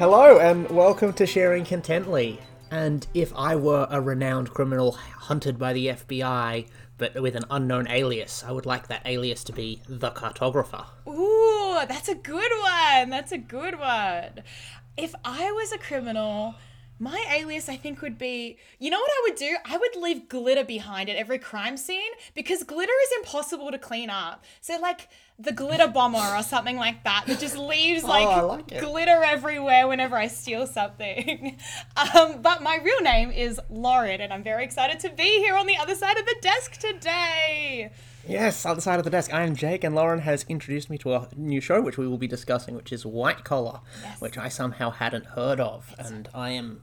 Hello and welcome to Sharing Contently. And if I were a renowned criminal hunted by the FBI, but with an unknown alias, I would like that alias to be the Cartographer. Ooh, that's a good one. That's a good one. If I was a criminal, my alias I think would be, you know what I would do? I would leave glitter behind at every crime scene because glitter is impossible to clean up. So like the glitter bomber or something like that just leaves like glitter everywhere whenever I steal something. But my real name is Lauren and I'm very excited to be here on the other side of the desk today. Yes, other side of the desk. I am Jake, and Lauren has introduced me to a new show, which we will be discussing, which is White Collar, which I somehow hadn't heard of, and I'm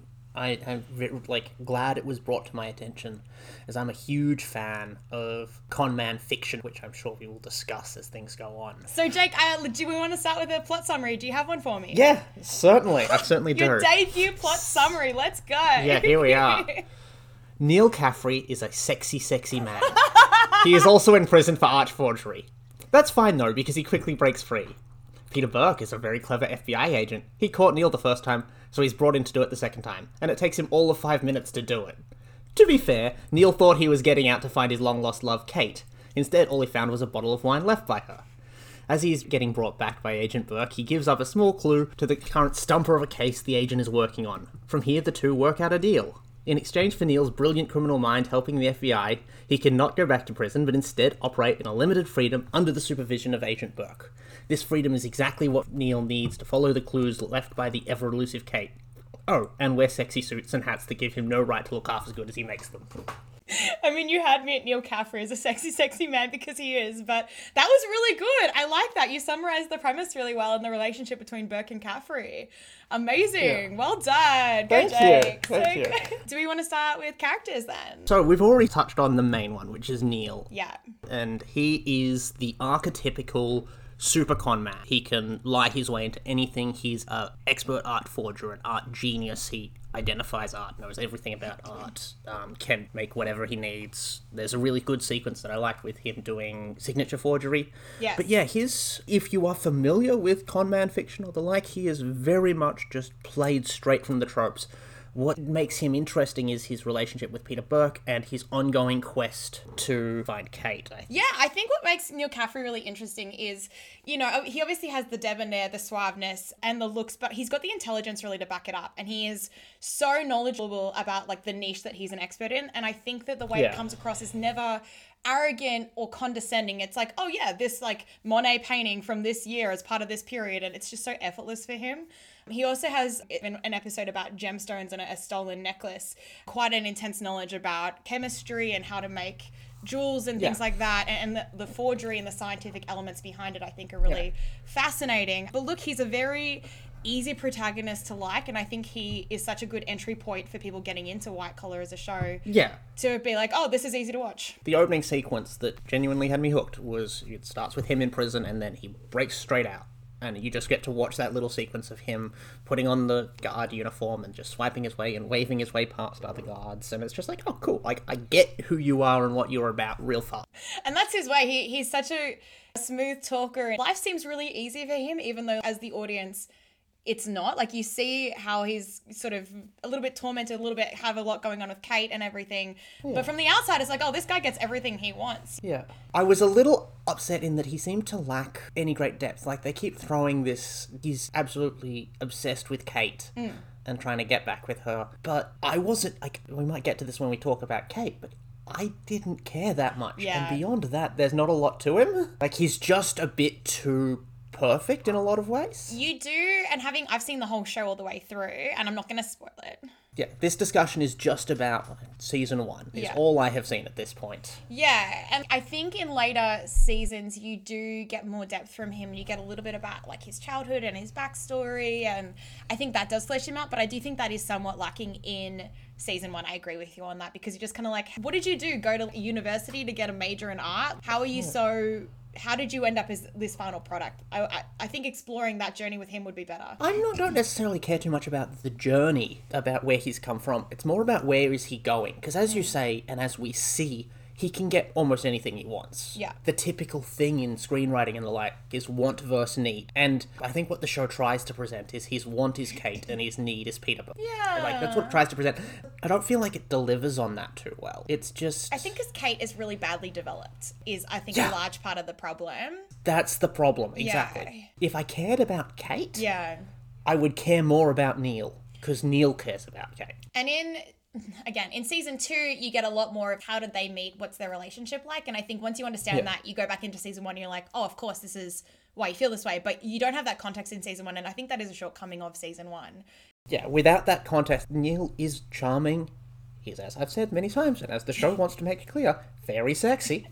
like glad it was brought to my attention, as I'm a huge fan of con man fiction, which I'm sure we will discuss as things go on. So, Jake, do we want to start with a plot summary? Do you have one for me? Yeah, certainly. I certainly do. Your debut plot summary. Let's go. Yeah, here we are. Neil Caffrey is a sexy man. He is also in prison for art forgery. That's fine though, because he quickly breaks free. Peter Burke is a very clever FBI agent. He caught Neil the first time, so he's brought in to do it the second time, and it takes him all of 5 minutes to do it. To be fair, Neil thought he was getting out to find his long-lost love, Kate. Instead, all he found was a bottle of wine left by her. As he's getting brought back by Agent Burke, he gives up a small clue to the current stumper of a case the agent is working on. From here, the two work out a deal. In exchange for Neil's brilliant criminal mind helping the FBI, he can not go back to prison, but instead operate in a limited freedom under the supervision of Agent Burke. This freedom is exactly what Neil needs to follow the clues left by the ever-elusive Kate. Oh, and wear sexy suits and hats that give him no right to look half as good as he makes them. I mean, you had me at Neil Caffrey as a sexy man because he is, but that was really good. I like that. You summarized the premise really well in the relationship between Burke and Caffrey. Amazing. Yeah. Well done. Good, Jake. Thank you. Do we want to start with characters then? So we've already touched on the main one, which is Neil. Yeah. And he is the archetypical super con man. He can lie his way into anything. He's an expert art forger, an art genius. He identifies art, knows everything about art, can make whatever he needs. There's a really good sequence that I liked with him doing signature forgery. Yes. But yeah, if you are familiar with con man fiction or the like, he is very much just played straight from the tropes. What makes him interesting is his relationship with Peter Burke and his ongoing quest to find Kate. I think what makes Neil Caffrey really interesting is, you know, he obviously has the debonair, the suaveness, and the looks, but he's got the intelligence really to back it up. And he is so knowledgeable about, like, the niche that he's an expert in. And I think that the way it comes across is never arrogant or condescending. It's like, oh yeah, this, like, Monet painting from this year as part of this period. And it's just so effortless for him. He also has an episode about gemstones and a stolen necklace, quite an intense knowledge about chemistry and how to make jewels and things like that. And the forgery and the scientific elements behind it, I think, are really fascinating. But look, he's a very easy protagonist to like, and I think he is such a good entry point for people getting into White Collar as a show. Yeah. To be like, oh, this is easy to watch. The opening sequence that genuinely had me hooked was, it starts with him in prison and then he breaks straight out. And you just get to watch that little sequence of him putting on the guard uniform and just swiping his way and waving his way past other guards. And it's just like, oh, cool. Like, I get who you are and what you're about real fast. And that's his way. He's such a smooth talker. Life seems really easy for him, even though as the audience, it's not. Like, you see how he's sort of a little bit tormented, a little bit have a lot going on with Kate and everything. Yeah. But from the outside, it's like, oh, this guy gets everything he wants. Yeah. I was a little upset in that he seemed to lack any great depth. Like, they keep throwing this, he's absolutely obsessed with Kate and trying to get back with her. But I wasn't, like, we might get to this when we talk about Kate, but I didn't care that much. Yeah. And beyond that, there's not a lot to him. Like, he's just a bit too perfect in a lot of ways. You do, and I've seen the whole show all the way through, and I'm not going to spoil it. Yeah, this discussion is just about season 1. Is all I have seen at this point. Yeah, and I think in later seasons you do get more depth from him. You get a little bit about like his childhood and his backstory, and I think that does flesh him out, but I do think that is somewhat lacking in season 1. I agree with you on that, because you're just kind of like, what did you do? Go to university to get a major in art? How are you how did you end up as this final product? I think exploring that journey with him would be better. Don't necessarily care too much about the journey, about where he's come from. It's more about where is he going. Because as you say, and as we see, he can get almost anything he wants. Yeah. The typical thing in screenwriting and the like is want versus need. And I think what the show tries to present is his want is Kate and his need is Peter Buck. Yeah. Like, that's what it tries to present. I don't feel like it delivers on that too well. It's just... I think because Kate is really badly developed is, I think, Yeah. a large part of the problem. That's the problem, exactly. Yeah. If I cared about Kate, Yeah. I would care more about Neil, because Neil cares about Kate. And in season 2, you get a lot more of how did they meet, what's their relationship like, and I think once you understand Yeah. that, you go back into season 1 and you're like, oh, of course, this is why you feel this way, but you don't have that context in season 1, and I think that is a shortcoming of season 1. Yeah, without that context, Neil is charming. He's, as I've said many times, and as the show wants to make it clear, very sexy.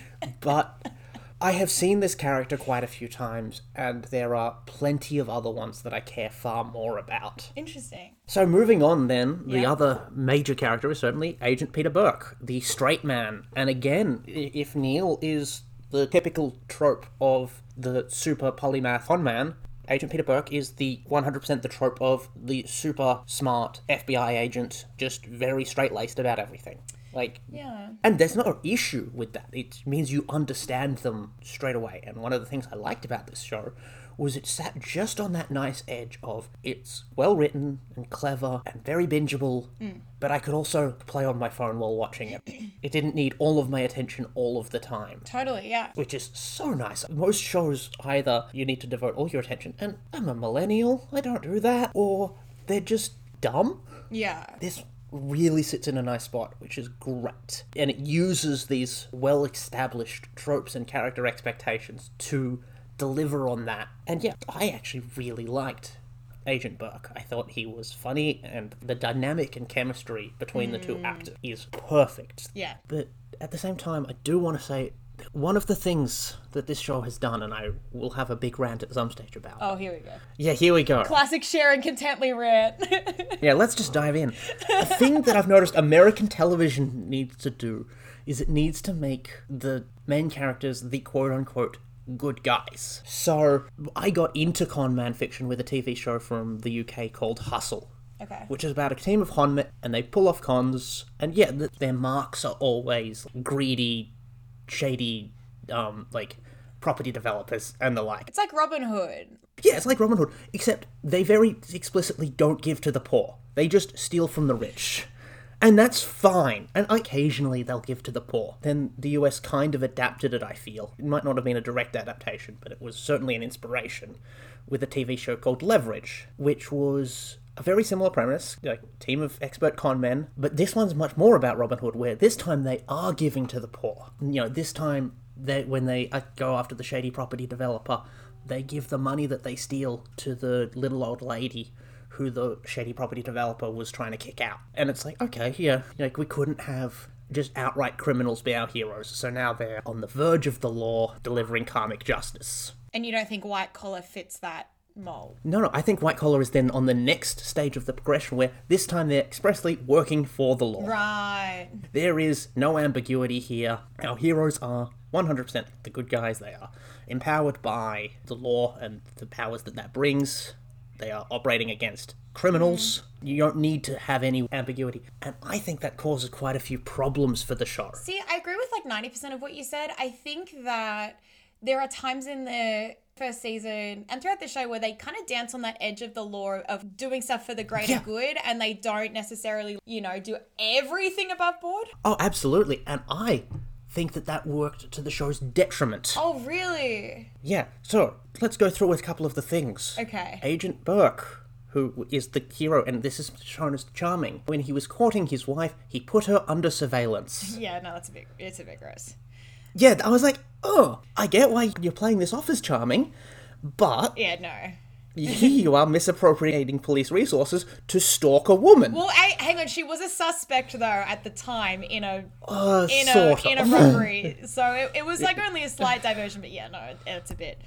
But I have seen this character quite a few times, and there are plenty of other ones that I care far more about. Interesting. So moving on then, the Yeah. other major character is certainly Agent Peter Burke, the straight man. And again, if Neil is the typical trope of the super polymath con man, Agent Peter Burke is the 100% the trope of the super smart FBI agent, just very straight-laced about everything. Like, Yeah. and there's no issue with that. It means you understand them straight away. And one of the things I liked about this show was it sat just on that nice edge of it's well written and clever and very bingeable, but I could also play on my phone while watching it. It didn't need all of my attention all of the time, Totally, yeah. which is so nice. Most shows, either you need to devote all your attention, and I'm a millennial, I don't do that, or they're just dumb. Yeah. This really sits in a nice spot, which is great. And it uses these well-established tropes and character expectations to deliver on that. And yeah, I actually really liked Agent Burke. I thought he was funny, and the dynamic and chemistry between the two actors is perfect. Yeah. But at the same time, I do want to say that one of the things that this show has done, and I will have a big rant at some stage about. Oh, here we go. Yeah, here we go. Classic Sharon Contently rant. Yeah, let's just dive in. A thing that I've noticed American television needs to do is it needs to make the main characters the quote-unquote good guys. So, I got into con man fiction with a TV show from the UK called Hustle, Okay. which is about a team of con men, and they pull off cons, and yeah, their marks are always greedy, shady, like, property developers and the like. It's like Robin Hood. Yeah, it's like Robin Hood, except they very explicitly don't give to the poor. They just steal from the rich. And that's fine. And occasionally they'll give to the poor. Then the US kind of adapted it, I feel. It might not have been a direct adaptation, but it was certainly an inspiration with a TV show called Leverage, which was a very similar premise, like team of expert con men, but this one's much more about Robin Hood, where this time they are giving to the poor. You know, this time, when they go after the shady property developer, they give the money that they steal to the little old lady who the shady property developer was trying to kick out. And it's like, okay, yeah, like we couldn't have just outright criminals be our heroes, so now they're on the verge of the law, delivering karmic justice. And you don't think White Collar fits that mold? No, I think White Collar is then on the next stage of the progression, where this time they're expressly working for the law. Right. There is no ambiguity here. Our heroes are 100% the good guys. They are empowered by the law and the powers that brings. They are operating against criminals. You don't need to have any ambiguity. And I think that causes quite a few problems for the show. See, I agree with like 90% of what you said. I think that there are times in the first season and throughout the show where they kind of dance on that edge of the law of doing stuff for the greater good, and they don't necessarily, do everything above board. Oh, absolutely. And I think that worked to the show's detriment. Oh, really? Yeah, so let's go through a couple of the things. Okay. Agent Burke, who is the hero, and this is shown as charming. When he was courting his wife, he put her under surveillance. Yeah, no, it's a bit gross. Yeah, I was like, oh, I get why you're playing this off as charming, but Yeah, no. here you are misappropriating police resources to stalk a woman. Well, hang on. She was a suspect though at the time in a Sort in a of. robbery, so it was like only a slight diversion. But yeah, no, it's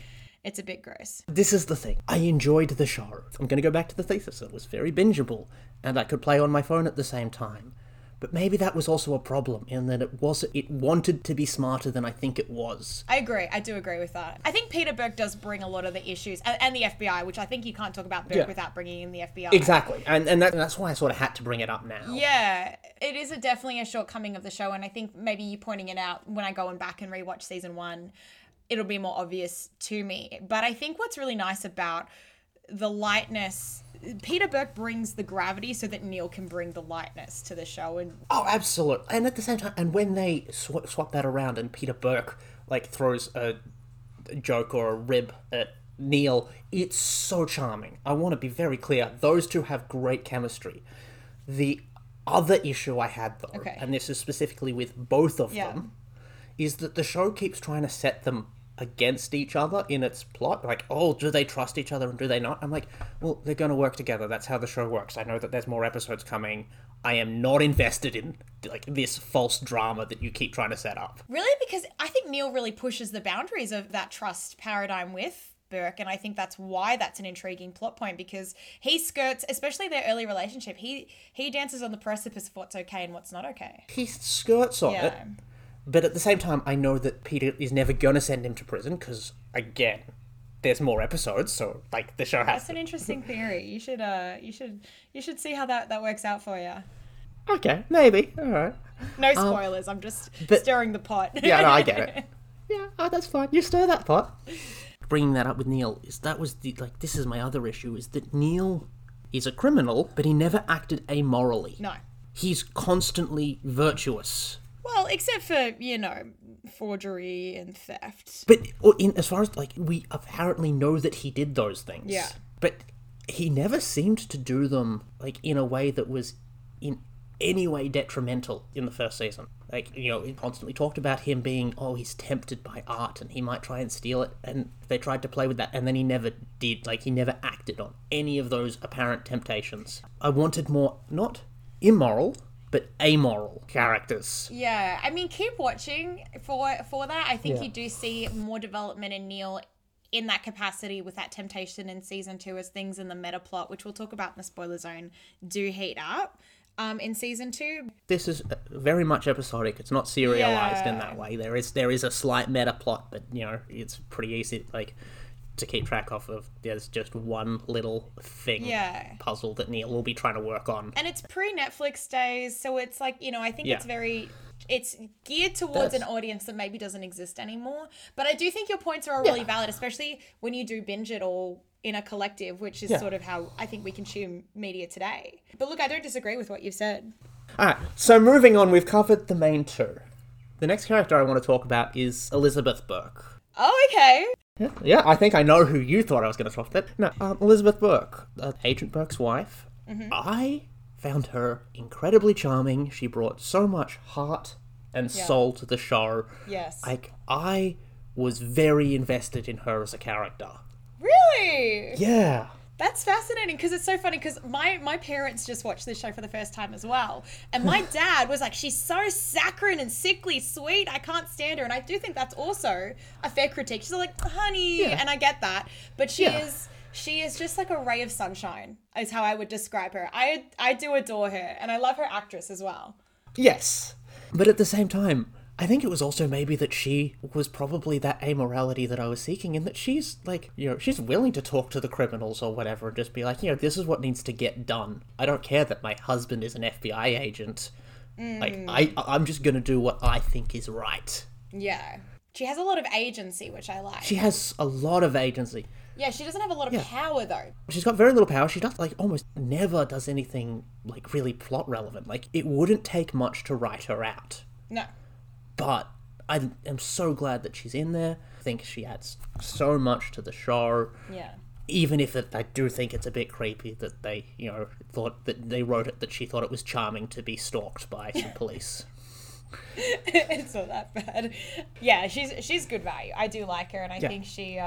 a bit gross. This is the thing. I enjoyed the show. I'm going to go back to the thesis. It was very bingeable, and I could play on my phone at the same time. But maybe that was also a problem in that it wanted to be smarter than I think it was. I agree. I do agree with that. I think Peter Burke does bring a lot of the issues, and the FBI, which I think you can't talk about Burke without bringing in the FBI. Exactly. And that's why I sort of had to bring it up now. Yeah, it is definitely a shortcoming of the show, and I think maybe you pointing it out when I go back and rewatch season 1, it'll be more obvious to me. But I think what's really nice about the lightness, Peter Burke brings the gravity so that Neil can bring the lightness to the show. And oh, absolutely. And at the same time, and when they swap that around and Peter Burke like throws a joke or a rib at Neil, it's so charming. I want to be very clear. Those two have great chemistry. The other issue I had, though, and this is specifically with both of them, is that the show keeps trying to set them against each other in its plot. Like, oh, do they trust each other and do they not? I'm like, well, they're going to work together. That's how the show works. I know that there's more episodes coming. I am not invested in like this false drama that you keep trying to set up. Really? Because I think Neil really pushes the boundaries of that trust paradigm with Burke, and I think that's why that's an intriguing plot point, because he skirts, especially their early relationship, he dances on the precipice of what's okay and what's not okay. He skirts on it. But at the same time, I know that Peter is never going to send him to prison because, again, there's more episodes, so like the show has. That's an interesting theory. You should see how that works out for you. Okay, maybe. All right. No spoilers. I'm just stirring the pot. Yeah, no, I get it. Yeah, that's fine. You stir that pot. Bringing that up with Neil this is my other issue, is that Neil is a criminal, but he never acted amorally. No. He's constantly virtuous. Well, except for, forgery and theft. But as far as, we apparently know that he did those things. Yeah. But he never seemed to do them, in a way that was in any way detrimental in the first season. He constantly talked about him being, he's tempted by art and he might try and steal it. And they tried to play with that. And then he never did. He never acted on any of those apparent temptations. I wanted more, not immoral, but amoral characters. Yeah, I mean, keep watching for that. I think you do see more development in Neil in that capacity with that temptation in season 2 as things in the meta plot, which we'll talk about in the spoiler zone, do heat up in season 2. This is very much episodic. It's not serialized in that way. There is a slight meta plot, but it's pretty easy to keep track of. There's just one little thing, puzzle that Neil will be trying to work on. And it's pre-Netflix days, so it's I think it's geared towards an audience that maybe doesn't exist anymore. But I do think your points are really valid, especially when you do binge it all in a collective, which is sort of how I think we consume media today. But look, I don't disagree with what you've said. Alright, so moving on, we've covered the main two. The next character I want to talk about is Elizabeth Burke. Oh, okay. Yeah, I think I know who you thought I was going to talk about. No, Elizabeth Burke, Agent Burke's wife. Mm-hmm. I found her incredibly charming. She brought so much heart and soul to the show. Yes. I was very invested in her as a character. Really? Yeah. That's fascinating, because it's so funny, because my parents just watched this show for the first time as well. And my dad was like, she's so saccharine and sickly sweet, I can't stand her. And I do think that's also a fair critique. She's like, honey, and I get that. But she is just like a ray of sunshine, is how I would describe her. I do adore her, and I love her actress as well. Yes. But at the same time, I think it was also maybe that she was probably that amorality that I was seeking, in that she's she's willing to talk to the criminals or whatever and just be like, this is what needs to get done. I don't care that my husband is an FBI agent. I'm just going to do what I think is right. Yeah. She has a lot of agency, which I like. She has a lot of agency. Yeah, she doesn't have a lot of power, though. She's got very little power. She does, almost never does anything, really plot relevant. It wouldn't take much to write her out. No. But I am so glad that she's in there. I think she adds so much to the show. Yeah. Even if I do think it's a bit creepy that they, thought that they wrote it that she thought it was charming to be stalked by some police. It's not that bad. Yeah, she's good value. I do like her, and I think she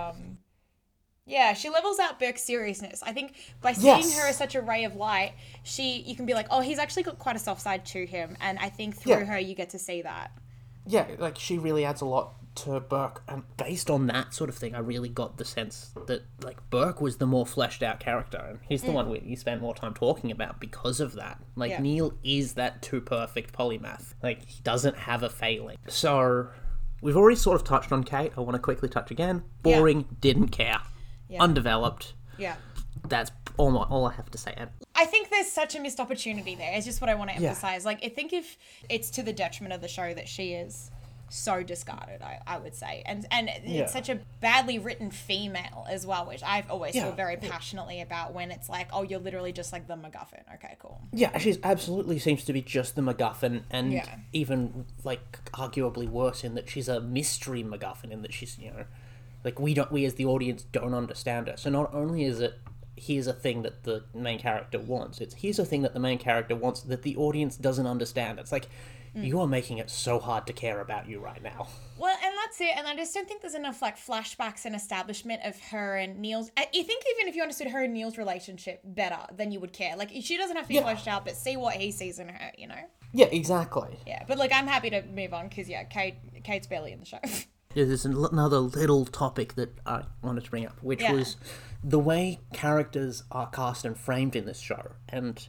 she levels out Burke's seriousness. I think by seeing her as such a ray of light, you can be like, oh, he's actually got quite a soft side to him, and I think through her you get to see that. Yeah, like, she really adds a lot to Burke. And based on that sort of thing, I really got the sense that, like, Burke was the more fleshed out character. And he's the one you spent more time talking about because of that. Like, Yeah. Neil is that too perfect polymath. Like, he doesn't have a failing. So, we've already sort of touched on Kate. I want to quickly touch again. Boring, didn't care. Yeah. Undeveloped. Yeah. That's all I have to say. And I think there's such a missed opportunity there. It's just what I want to emphasize. Like, I think if it's to the detriment of the show that she is so discarded, I would say. And it's such a badly written female as well, which I've always feel very passionately about when it's like, oh, you're literally just like the MacGuffin. Okay, cool. Yeah, she's absolutely seems to be just the MacGuffin, and even, like, arguably worse in that she's a mystery MacGuffin, in that she's, you know, like, we as the audience don't understand her. So not only is it, here's a thing that the main character wants, it's here's a thing that the main character wants that the audience doesn't understand. It's like, you are making it so hard to care about you right now. Well, and that's it. And I just don't think there's enough, like, flashbacks and establishment of her and Neil's. I think even if you understood her and Neil's relationship better, then you would care. Like, she doesn't have to be fleshed out, but see what he sees in her, you know? Yeah, exactly. Yeah, but, like, I'm happy to move on because, Kate's barely in the show. There's another little topic that I wanted to bring up, which was the way characters are cast and framed in this show. And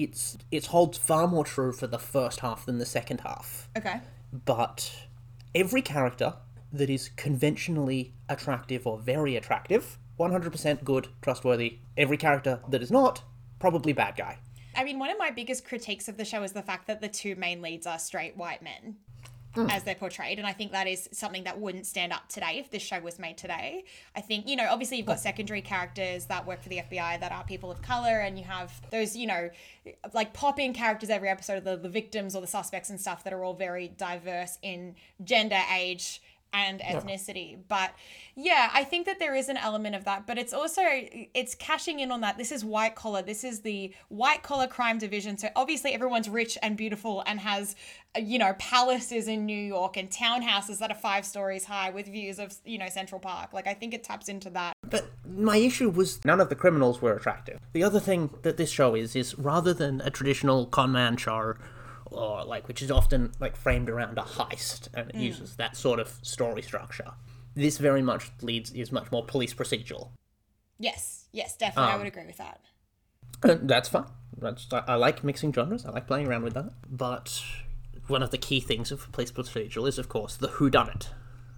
it holds far more true for the first half than the second half. Okay. But every character that is conventionally attractive or very attractive, 100% good, trustworthy. Every character that is not, probably bad guy. I mean, one of my biggest critiques of the show is the fact that the two main leads are straight white men. As they're portrayed, and I think that is something that wouldn't stand up today if this show was made today. I think, you know, obviously you've got secondary characters that work for the FBI that are people of color, and you have those, you know, like pop-in characters every episode of the victims or the suspects and stuff that are all very diverse in gender, age, and ethnicity. But yeah, I think that there is an element of that, but it's also, it's cashing in on that. This is white collar. This is the white collar crime division. So obviously everyone's rich and beautiful and has, you know, palaces in New York and townhouses that are 5 stories high with views of, you know, Central Park. Like, I think it taps into that. But my issue was none of the criminals were attractive. The other thing that this show is rather than a traditional con man show, or like, which is often like framed around a heist and it uses that sort of story structure, this very much is much more police procedural. Yes, definitely. I would agree with that. That's fine. I like mixing genres. I like playing around with that. But one of the key things of police procedural is, of course, the whodunit.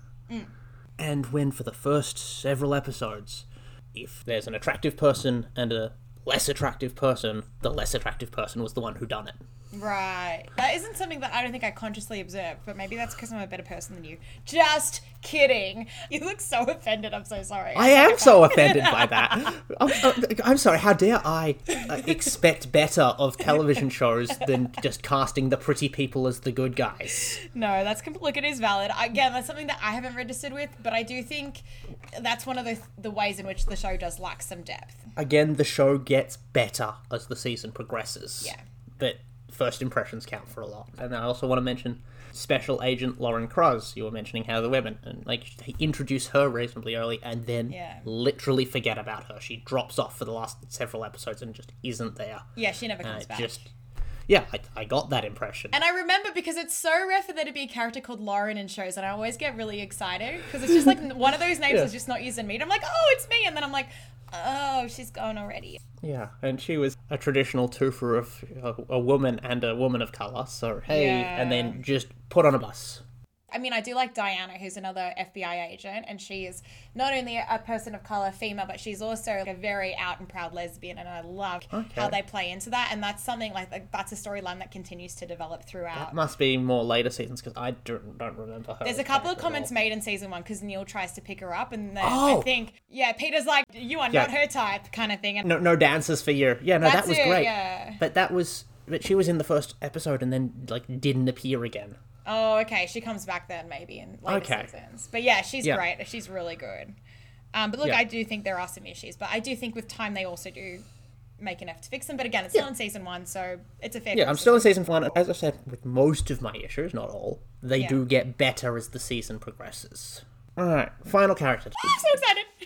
And when for the first several episodes, if there's an attractive person and a less attractive person, the less attractive person was the one who done it. Right. That isn't something that I don't think I consciously observed, but maybe that's because I'm a better person than you. Just kidding. You look so offended. I'm so sorry. I am so offended by that. I'm sorry. How dare I expect better of television shows than just casting the pretty people as the good guys? No, look, it is valid. Again, that's something that I haven't registered with, but I do think that's one of the ways in which the show does lack some depth. Again, the show gets better as the season progresses. Yeah. But first impressions count for a lot. And I also want to mention Special Agent Lauren Krause. You were mentioning How the Women, and like, introduce her reasonably early and then literally forget about her. She drops off for the last several episodes and just isn't there. Yeah, she never comes back. I got that impression. And I remember, because it's so rare for there to be a character called Lauren in shows, and I always get really excited because it's just like one of those names is just not used in media. I'm like, oh, it's me, and then I'm like, oh, she's gone already. Yeah, and she was a traditional twofer of a woman and a woman of colour, so hey, and then just put on a bus. I mean, I do like Diana, who's another FBI agent, and she is not only a person of color, female, but she's also a very out and proud lesbian, and I love how they play into that, and that's something like that's a storyline that continues to develop throughout. That must be more later seasons, because I don't remember her. There's a couple of comments made in season 1 because Neil tries to pick her up, and then I think, Peter's like, you are not her type, kind of thing. And no dances for you. Yeah, no, that was great. Yeah. But she was in the first episode and then like didn't appear again. Oh, okay. She comes back then, maybe, in later seasons. But yeah, she's great. She's really good. But look, I do think there are some issues. But I do think with time they also do make enough to fix them. But again, it's still in season 1, so it's a fair I'm still in season 1. As I said, with most of my issues, not all, they do get better as the season progresses. Alright, final character. I'm so excited!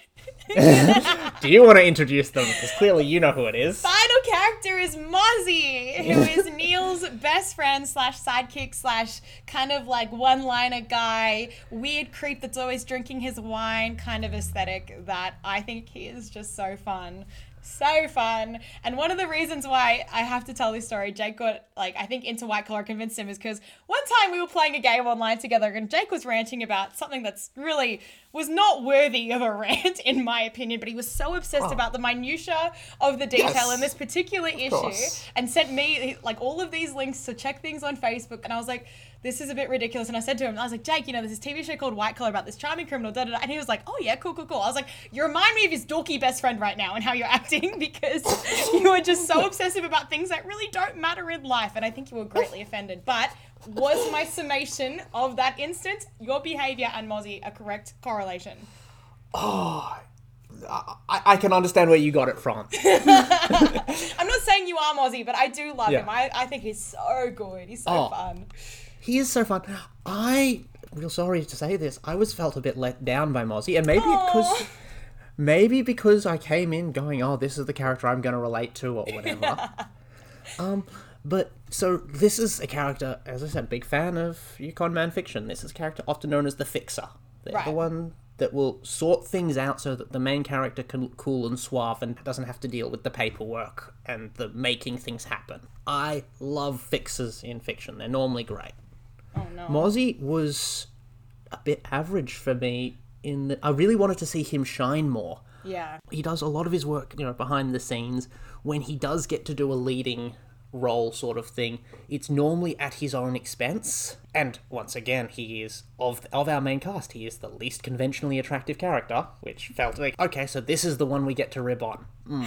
Do you want to introduce them? Because clearly you know who it is. Final character is Mozzie, who is Neil's best friend slash sidekick slash kind of like one-liner guy, weird creep that's always drinking his wine kind of aesthetic that I think he is just so fun. So fun. And one of the reasons why I have to tell this story, Jake got, like, I think into White Collar convinced him, is because one time we were playing a game online together and Jake was ranting about something that's really was not worthy of a rant, in my opinion, but he was so obsessed about the minutiae of the detail in this particular issue and sent me, like, all of these links to check things on Facebook. And I was like, this is a bit ridiculous. And I said to him, I was like, Jake, there's this TV show called White Collar about this charming criminal, da-da-da. And he was like, oh yeah, cool. I was like, you remind me of his dorky best friend right now and how you're acting, because you are just so obsessive about things that really don't matter in life. And I think you were greatly offended. But was my summation of that instance, your behavior and Mozzie, a correct correlation? Oh, I can understand where you got it from. I'm not saying you are Mozzie, but I do love him. I think he's so good. He's so fun. He is so fun. Real sorry to say this, I was felt a bit let down by Mozzie, and maybe because I came in going, oh, this is the character I'm going to relate to or whatever. But so this is a character, as I said, big fan of Yukon Man fiction. This is a character often known as the fixer. They're the one that will sort things out so that the main character can look cool and suave and doesn't have to deal with the paperwork and the making things happen. I love fixers in fiction. They're normally great. Oh no. Mozzie was a bit average for me in that I really wanted to see him shine more. Yeah. He does a lot of his work, behind the scenes. When he does get to do a leading role sort of thing, it's normally at his own expense. And once again, he is, of our main cast, he is the least conventionally attractive character, which felt like, okay, so this is the one we get to rib on.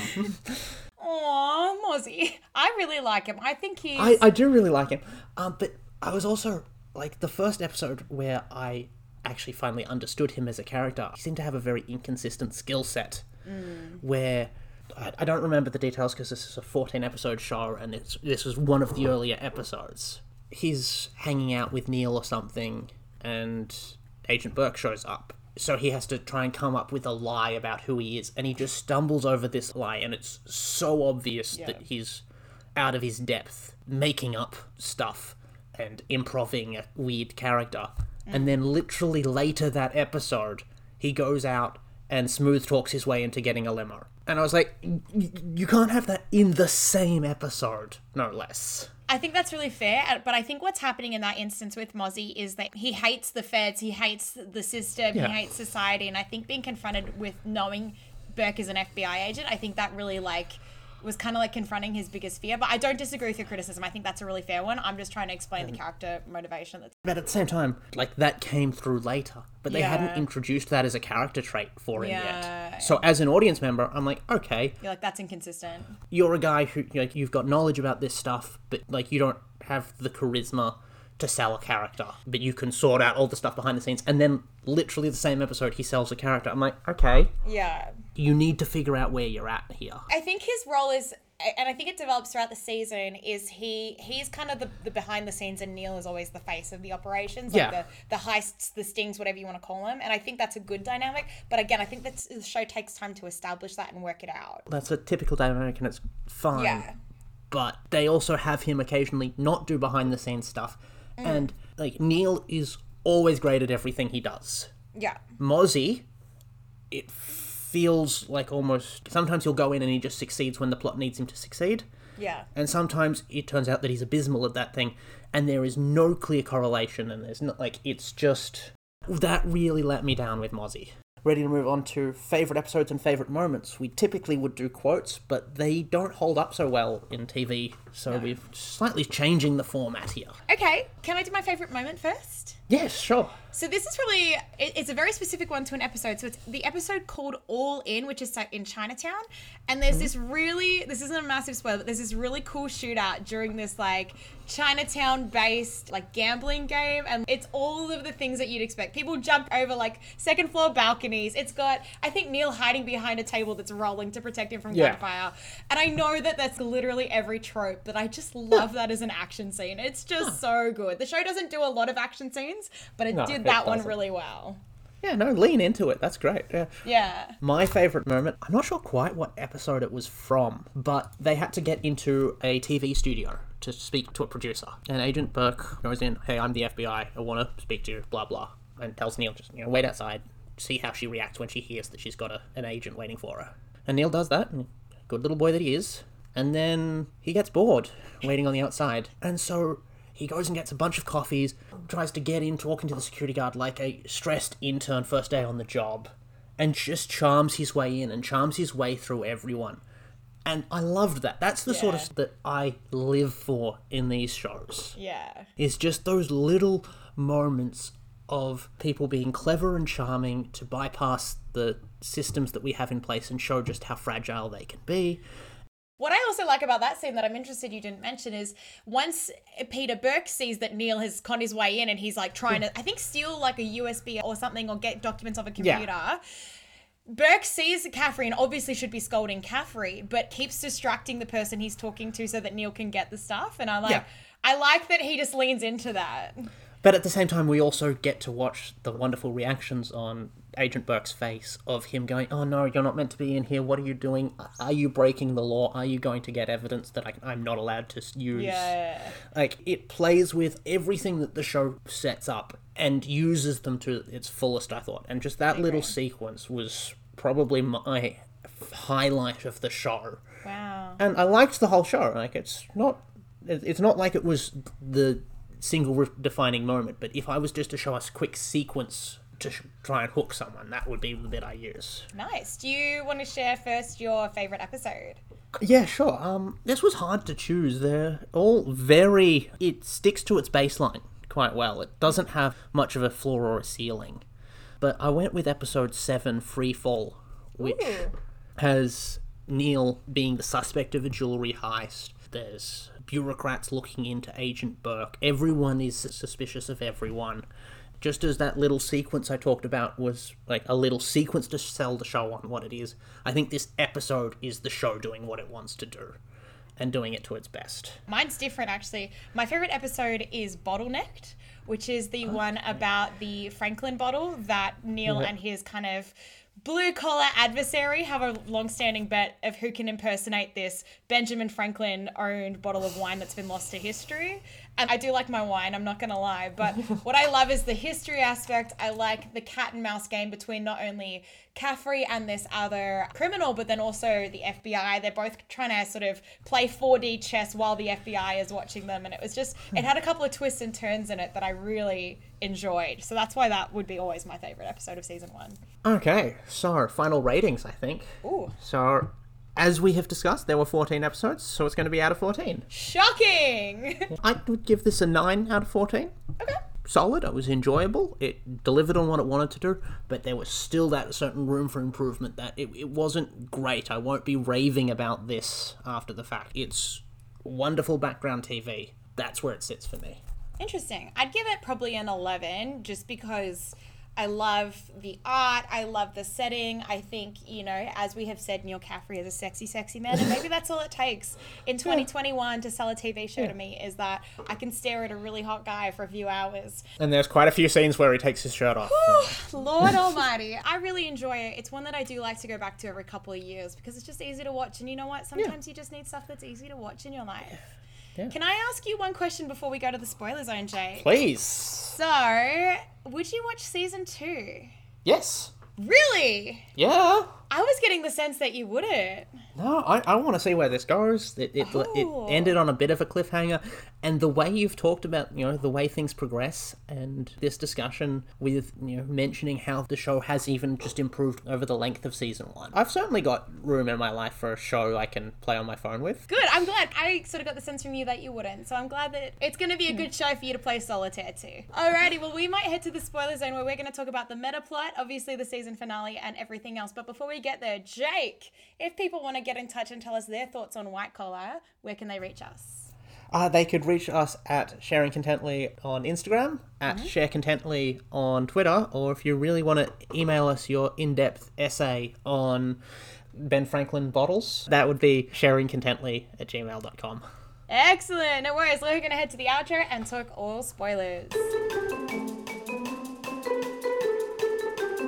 Aww, Mozzie. I really like him. I think he's... I do really like him. But I was also, like, the first episode where I actually finally understood him as a character, he seemed to have a very inconsistent skill set, where... I don't remember the details because this is a 14-episode show and this was one of the earlier episodes. He's hanging out with Neil or something and Agent Burke shows up. So he has to try and come up with a lie about who he is, and he just stumbles over this lie, and it's so obvious that he's out of his depth, making up stuff and improving a weird character. And then literally later that episode, he goes out and smooth talks his way into getting a limo. And I was like, you can't have that in the same episode, no less. I think that's really fair, but I think what's happening in that instance with Mozzie is that he hates the feds, he hates the system, he hates society, and I think being confronted with knowing Burke is an FBI agent, I think that really, was kind of like confronting his biggest fear. But I don't disagree with your criticism. I think that's a really fair one. I'm just trying to explain the character motivation. But at the same time, that came through later. But they hadn't introduced that as a character trait for him yet. So as an audience member, I'm like, okay. You're like, that's inconsistent. You're a guy who, you've got knowledge about this stuff, but, you don't have the charisma to sell a character. But you can sort out all the stuff behind the scenes. And then literally the same episode, he sells a character. I'm like, okay. Yeah. You need to figure out where you're at here. I think his role is, and I think it develops throughout the season, is he's kind of the behind the scenes, and Neil is always the face of the operations, the heists, the stings, whatever you want to call them. And I think that's a good dynamic. But again, I think that the show takes time to establish that and work it out. That's a typical dynamic, and it's fine. Yeah. But they also have him occasionally not do behind the scenes stuff. And Neil is always great at everything he does. Yeah. Mozzie, it feels like almost... Sometimes he'll go in and he just succeeds when the plot needs him to succeed. Yeah. And sometimes it turns out that he's abysmal at that thing, and there is no clear correlation, and there's not, it's just... That really let me down with Mozzie. Ready to move on to favourite episodes and favourite moments. We typically would do quotes, but they don't hold up so well in TV, so we're slightly changing the format here. Okay, can I do my favourite moment first? Yes, sure. So this is probably, it's a very specific one to an episode. So it's the episode called All In, which is set in Chinatown. And there's this isn't a massive spoiler, but there's this really cool shootout during this Chinatown-based gambling game. And it's all of the things that you'd expect. People jump over second floor balconies. It's got, I think, Neil hiding behind a table that's rolling to protect him from gunfire. And I know that that's literally every trope, but I just love that as an action scene. It's just so good. The show doesn't do a lot of action scenes, but it did that one really well. Yeah, no, lean into it. That's great. Yeah. Yeah. My favourite moment, I'm not sure quite what episode it was from, but they had to get into a TV studio to speak to a producer. And Agent Burke goes in, hey, I'm the FBI, I want to speak to you, blah, blah. And tells Neil, just, wait outside, see how she reacts when she hears that she's got an agent waiting for her. And Neil does that, and good little boy that he is. And then he gets bored waiting on the outside. And so he goes and gets a bunch of coffees, tries to get in talking to the security guard like a stressed intern first day on the job, and just charms his way in and charms his way through everyone. And I loved that. That's the sort of stuff that I live for in these shows. Yeah. It's just those little moments of people being clever and charming to bypass the systems that we have in place and show just how fragile they can be. What I also like about that scene that I'm interested you didn't mention is once Peter Burke sees that Neil has conned his way in and he's like trying to, I think, steal like a USB or something or get documents off a computer. Yeah. Burke sees Caffrey and obviously should be scolding Caffrey, but keeps distracting the person he's talking to so that Neil can get the stuff. And I like that he just leans into that. But at the same time, we also get to watch the wonderful reactions on Agent Burke's face of him going, oh no, you're not meant to be in here. What are you doing? Are you breaking the law? Are you going to get evidence that I'm not allowed to use? Yeah. Like, it plays with everything that the show sets up and uses them to its fullest, I thought. And just that little sequence was probably my highlight of the show. Wow. And I liked the whole show. Like, it's not like it was the single defining moment, but if I was just to show us a quick sequence to try and hook someone, that would be the bit I use. Nice. Do you want to share first your favourite episode? Yeah, sure. This was hard to choose. They're all it sticks to its baseline quite well. It doesn't have much of a floor or a ceiling. But I went with episode 7, Free Fall, which has Neil being the suspect of a jewelry heist. There's bureaucrats looking into Agent Burke. Everyone is suspicious of everyone. Just as that little sequence I talked about was like a little sequence to sell the show on what it is, I think this episode is the show doing what it wants to do and doing it to its best. Mine's different, actually. My favourite episode is Bottlenecked, which is the one about the Franklin bottle that Neil and his kind of blue-collar adversary have a long-standing bet of who can impersonate this Benjamin Franklin-owned bottle of wine that's been lost to history. And I do like my wine, I'm not going to lie. But what I love is the history aspect. I like the cat and mouse game between not only Caffrey and this other criminal, but then also the FBI. They're both trying to sort of play 4D chess while the FBI is watching them. And it was just, it had a couple of twists and turns in it that I really enjoyed. So that's why that would be always my favourite episode of season 1. Okay, so final ratings, I think. Ooh. So, as we have discussed, there were 14 episodes, so it's going to be out of 14. Shocking! I would give this a 9 out of 14. Okay. Solid, it was enjoyable, it delivered on what it wanted to do, but there was still that certain room for improvement that it wasn't great. I won't be raving about this after the fact. It's wonderful background TV. That's where it sits for me. Interesting. I'd give it probably an 11 just because I love the art. I love the setting. I think, as we have said, Neil Caffrey is a sexy, sexy man. And maybe that's all it takes in 2021 to sell a TV show to me is that I can stare at a really hot guy for a few hours. And there's quite a few scenes where he takes his shirt off. Lord almighty. I really enjoy it. It's one that I do like to go back to every couple of years because it's just easy to watch. And you know what? Sometimes you just need stuff that's easy to watch in your life. Yeah. Can I ask you one question before we go to the spoiler zone, Jake? Please. So, would you watch season 2? Yes. Really? Yeah. I was getting the sense that you wouldn't. No, I want to see where this goes. It ended on a bit of a cliffhanger, and the way you've talked about, the way things progress, and this discussion with, mentioning how the show has even just improved over the length of season 1. I've certainly got room in my life for a show I can play on my phone with. Good, I'm glad. I sort of got the sense from you that you wouldn't, so I'm glad that it's going to be a good show for you to play solitaire too. Alrighty, well, we might head to the spoiler zone where we're going to talk about the meta plot, obviously the season finale, and everything else. But before we get there, Jake, if people want to get in touch and tell us their thoughts on White Collar, where can they reach us? They could reach us at Sharing Contently on Instagram, at Share Contently on Twitter, or if you really want to email us your in-depth essay on Ben Franklin bottles, that would be sharingcontently@gmail.com. Excellent. No worries. We're going to head to the outro and talk all spoilers.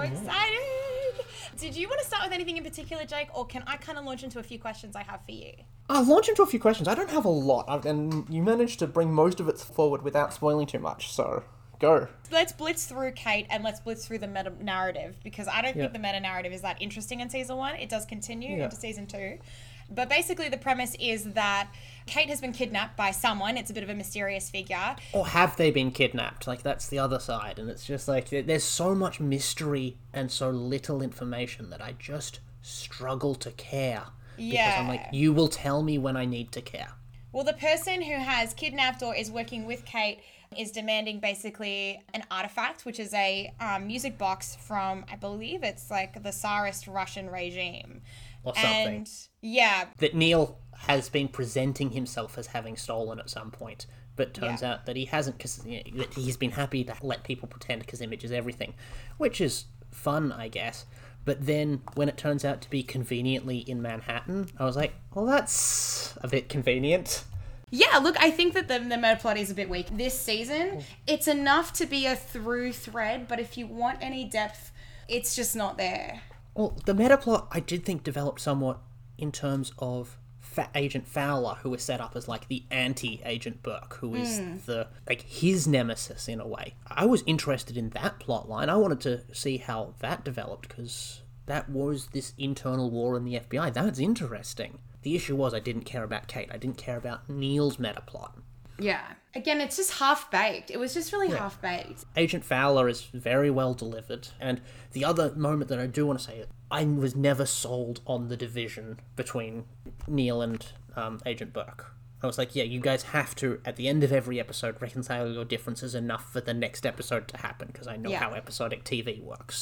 excited. Did you want to start with anything in particular, Jake, or can I kind of launch into a few questions I have for you? I'll launch into a few questions. I don't have a lot, and you managed to bring most of it forward without spoiling too much, so go. Let's blitz through Kate and let's blitz through the meta narrative, because I don't think the meta narrative is that interesting in season 1. It does continue into season 2. But basically the premise is that Kate has been kidnapped by someone. It's a bit of a mysterious figure. Or have they been kidnapped? Like, that's the other side. And it's just like, there's so much mystery and so little information that I just struggle to care. Yeah. Because I'm like, you will tell me when I need to care. Well, the person who has kidnapped or is working with Kate is demanding basically an artifact, which is a music box from, I believe it's like the Tsarist Russian regime. Or something. And yeah. That Neil has been presenting himself as having stolen at some point, but turns out that he hasn't, because that he's been happy to let people pretend because image is everything, which is fun, I guess. But then when it turns out to be conveniently in Manhattan, I was like, well, that's a bit convenient. Yeah, look, I think that the meta plot is a bit weak. This season, it's enough to be a through thread, but if you want any depth, it's just not there. Well, the meta plot I did think developed somewhat in terms of Agent Fowler, who is set up as like the anti-Agent Burke, who is the like his nemesis in a way. I was interested in that plot line. I wanted to see how that developed, because that was this internal war in the FBI. That's interesting. The issue was I didn't care about Kate. I didn't care about Neil's meta plot. Yeah. Again, it's just half-baked. It was just really half-baked. Agent Fowler is very well delivered. And the other moment that I do want to say, I was never sold on the division between Neil and Agent Burke. I was like, yeah, you guys have to, at the end of every episode, reconcile your differences enough for the next episode to happen, because I know how episodic TV works.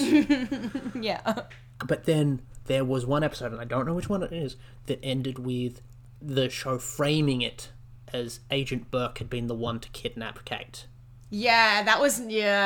Yeah. But then there was one episode, and I don't know which one it is, that ended with the show framing it as Agent Burke had been the one to kidnap Kate. Yeah, that was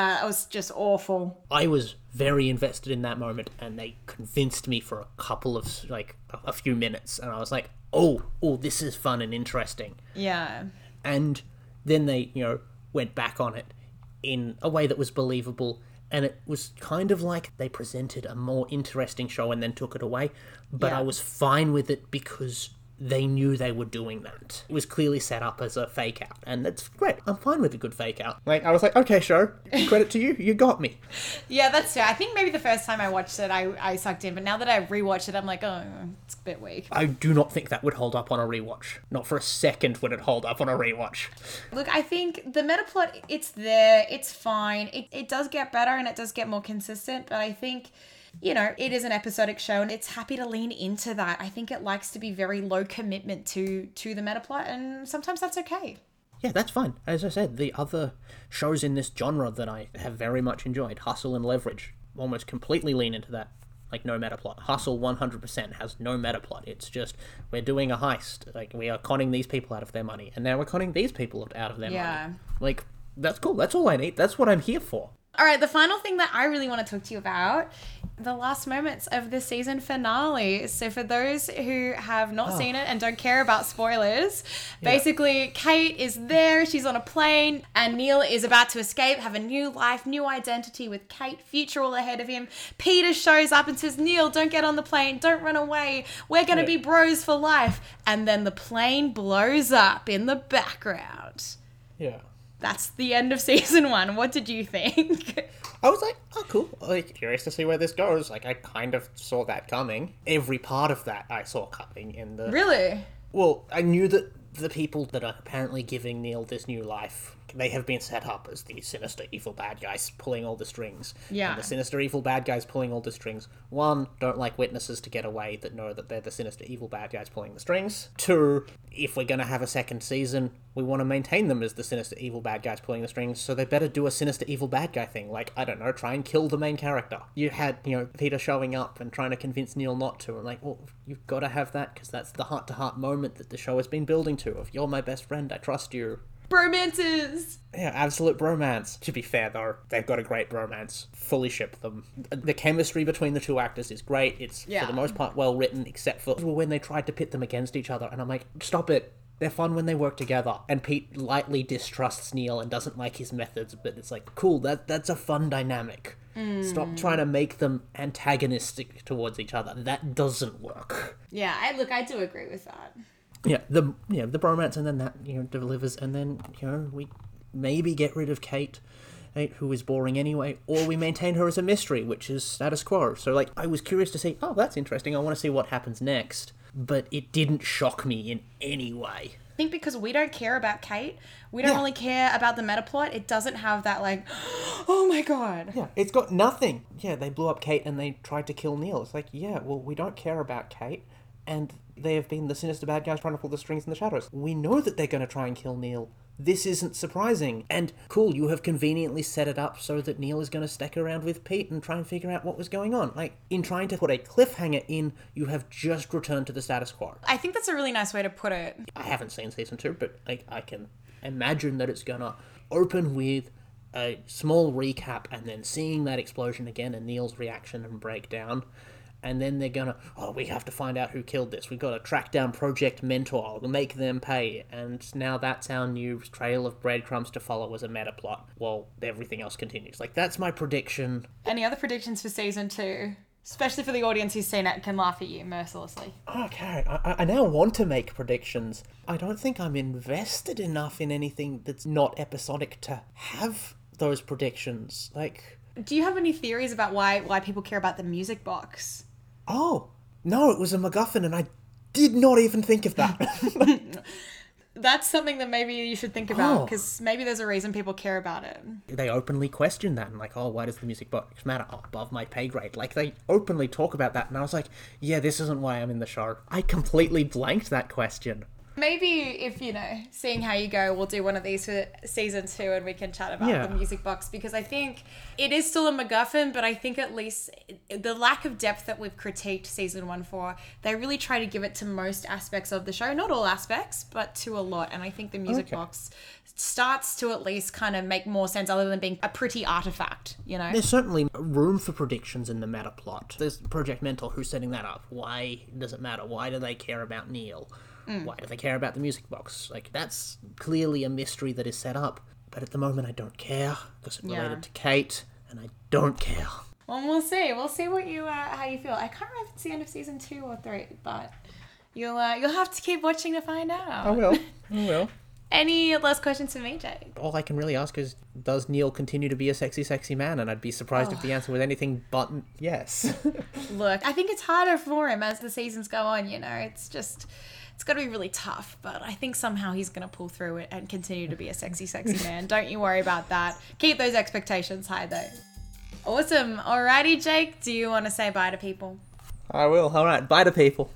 just awful. I was very invested in that moment, and they convinced me for a couple of, like, a few minutes, and I was like, oh, this is fun and interesting. Yeah. And then they, went back on it in a way that was believable, and it was kind of like they presented a more interesting show and then took it away, but I was fine with it because they knew they were doing that. It was clearly set up as a fake out, and that's great. I'm fine with a good fake out. Like, I was like, okay, show, credit to you, you got me. Yeah, that's fair. I think maybe the first time I watched it, I sucked in, but now that I rewatched it, I'm like, oh, it's a bit weak. I do not think that would hold up on a rewatch. Not for a second would it hold up on a rewatch. Look, I think the meta plot, it's there, it's fine. It does get better and it does get more consistent, but I think, it is an episodic show and it's happy to lean into that. I think it likes to be very low commitment to the meta plot, and sometimes that's okay. Yeah, that's fine. As I said, the other shows in this genre that I have very much enjoyed, Hustle and Leverage, almost completely lean into that, like, no meta plot. Hustle 100% has no meta plot. It's just, we're doing a heist. Like, we are conning these people out of their money, and now we're conning these people out of their money. Like, that's cool. That's all I need. That's what I'm here for. All right, the final thing that I really want to talk to you about, the last moments of the season finale. So for those who have not seen it and don't care about spoilers, basically Kate is there, she's on a plane, and Neil is about to escape, have a new life, new identity with Kate, future all ahead of him. Peter shows up and says, Neil, don't get on the plane, don't run away, we're going to be bros for life. And then the plane blows up in the background. Yeah. That's the end of season 1. What did you think? I was like, oh, cool. Like, curious to see where this goes. Like, I kind of saw that coming. Every part of that I saw coming in the... Really? Well, I knew that the people that are apparently giving Neil this new life, they have been set up as the sinister, evil bad guys pulling all the strings. Yeah. And the sinister, evil bad guys pulling all the strings, 1, don't like witnesses to get away that know that they're the sinister, evil bad guys pulling the strings. 2, if we're going to have a second season, we want to maintain them as the sinister, evil bad guys pulling the strings, so they better do a sinister, evil bad guy thing. Like, I don't know, try and kill the main character. You had, Peter showing up and trying to convince Neil not to, and like, well, you've got to have that, because that's the heart-to-heart moment that the show has been building to, of, you're my best friend, I trust you. Bromances! Yeah, absolute bromance. To be fair, though, they've got a great bromance. Fully ship them. The chemistry between the two actors is great. It's, for the most part, well written, except for when they tried to pit them against each other. And I'm like, stop it. They're fun when they work together. And Pete lightly distrusts Neil and doesn't like his methods, but it's like, cool, that's a fun dynamic. Stop trying to make them antagonistic towards each other. That doesn't work. Yeah, I do agree with that. Yeah, the bromance, and then that delivers, and then we maybe get rid of Kate, who is boring anyway, or we maintain her as a mystery, which is status quo. So like, I was curious to see, oh, that's interesting. I want to see what happens next, but it didn't shock me in any way. I think because we don't care about Kate, we don't really care about the meta plot. It doesn't have that like, oh my god. Yeah, it's got nothing. Yeah, they blew up Kate and they tried to kill Neil. It's like, yeah, well, we don't care about Kate, and they have been the sinister bad guys trying to pull the strings in the shadows. We know that they're going to try and kill Neil. This isn't surprising. And cool, you have conveniently set it up so that Neil is going to stick around with Pete and try and figure out what was going on. Like, in trying to put a cliffhanger in, you have just returned to the status quo. I think that's a really nice way to put it. I haven't seen season 2, but I can imagine that it's going to open with a small recap and then seeing that explosion again and Neil's reaction and breakdown. And then they're gonna, we have to find out who killed this. We've got to track down Project Mentor, make them pay. And now that's our new trail of breadcrumbs to follow as a meta plot while everything else continues. Like, that's my prediction. Any other predictions for season 2? Especially for the audience who's seen it can laugh at you mercilessly. Okay, I now want to make predictions. I don't think I'm invested enough in anything that's not episodic to have those predictions. Like, do you have any theories about why people care about the music box? Oh, no, it was a MacGuffin, and I did not even think of that. That's something that maybe you should think about, because maybe there's a reason people care about it. They openly question that, and like, why does the music box matter? Above my pay grade. Like, they openly talk about that, and I was like, yeah, this isn't why I'm in the show. I completely blanked that question. Maybe if, seeing how you go, we'll do one of these for season 2 and we can chat about the music box, because I think it is still a MacGuffin, but I think at least the lack of depth that we've critiqued season 1 for, they really try to give it to most aspects of the show. Not all aspects, but to a lot. And I think the music box starts to at least kind of make more sense other than being a pretty artifact, There's certainly room for predictions in the meta plot. There's Project Mentor, who's setting that up. Why does it matter? Why do they care about Neil? Why do they care about the music box? Like, that's clearly a mystery that is set up. But at the moment, I don't care, because it related to Kate, and I don't care. Well, we'll see. We'll see what you how you feel. I can't remember if it's the end of season 2 or 3, but you'll have to keep watching to find out. I will. Any last questions for me, Jake? All I can really ask is, does Neil continue to be a sexy, sexy man? And I'd be surprised if the answer was anything but yes. Look, I think it's harder for him as the seasons go on, It's just... It's got to be really tough, but I think somehow he's going to pull through it and continue to be a sexy, sexy man. Don't you worry about that. Keep those expectations high, though. Awesome. Alrighty, Jake, do you want to say bye to people? I will. All right. Bye to people.